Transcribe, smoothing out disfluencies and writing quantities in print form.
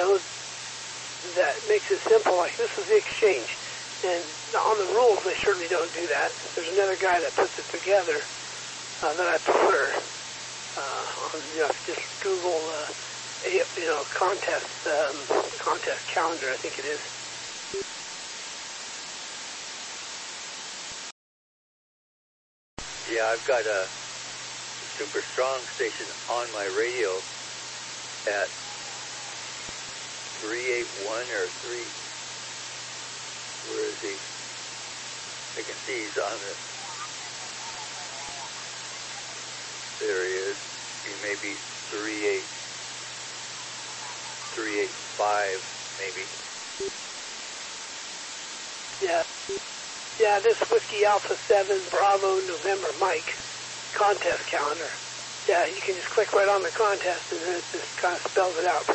know, that makes it simple. Like, this is the exchange. And on the rules, they certainly don't do that. There's another guy that puts it together that I prefer. Just Google, contest calendar, I think it is. Yeah, I've got a super strong station on my radio at 381 or 3. Where is he? I can see he's on it. There he is. He may be 385, maybe. Yeah. Yeah, this Whiskey Alpha 7 Bravo November Mike contest calendar. Yeah, you can just click right on the contest and then it just kind of spells it out.